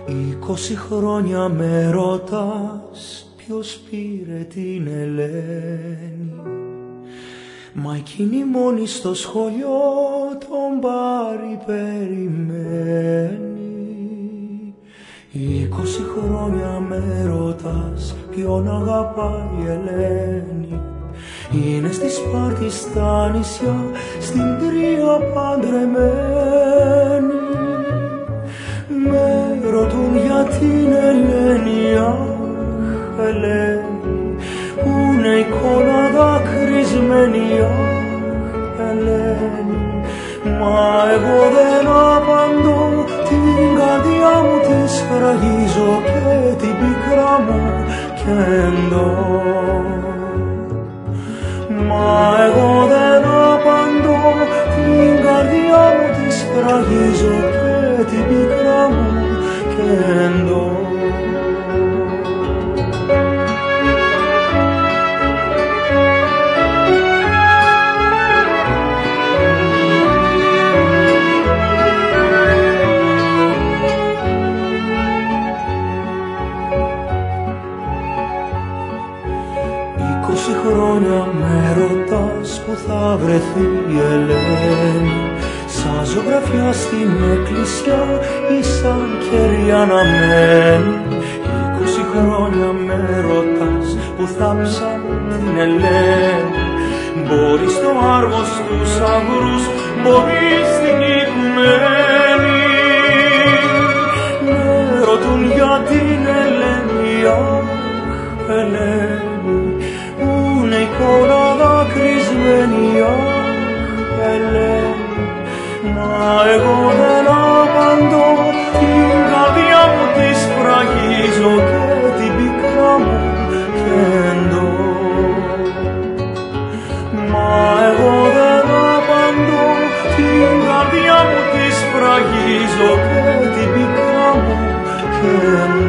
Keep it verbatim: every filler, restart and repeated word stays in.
Είκοσι χρόνια με ρωτάς ποιος πήρε την Ελένη, μα εκείνη μόνη στο σχολείο τον Πάρη περιμένει. Είκοσι χρόνια με ρωτάς ποιον αγαπάει η Ελένη, είναι στη Σπάρτη στα νησιά, στην Τρία παντρεμένη. Με ρωτούν για την Ελένη, αχ Ελένη, που είναι εικόνα δακρυσμένη, αχ Ελένη. Μα εγώ δεν απαντώ, την καρδιά μου τη σφραγίζω και την πίκρα μου κεντώ. Μα εγώ δεν απαντώ, την καρδιά μου τη σφραγίζω και την πίκρα μου κεντώ. Είκοσι χρόνια με ρωτάς που θα βρεθεί η Ελένη, σαν ζωγραφιά στην εκκλησιά ή σαν κερί αναμένη. Είκοσι χρόνια με ρωτάς που θα ψάχνω την Ελένη, μπορεί στο Άργος τους αγρούς, μπορεί στην Οικουμένη. Με ρωτούν για την Ελένη, αχ Ελένη, που είναι εικόνα δακρυσμένη, αχ Ελένη. Μα εγώ δεν απαντώ, την καρδιά μου τη σφραγίζω και την πίκρα μου κεντώ. Μα εγώ δεν απαντώ, την καρδιά μου τη σφραγίζω και την πίκρα μου κεντώ.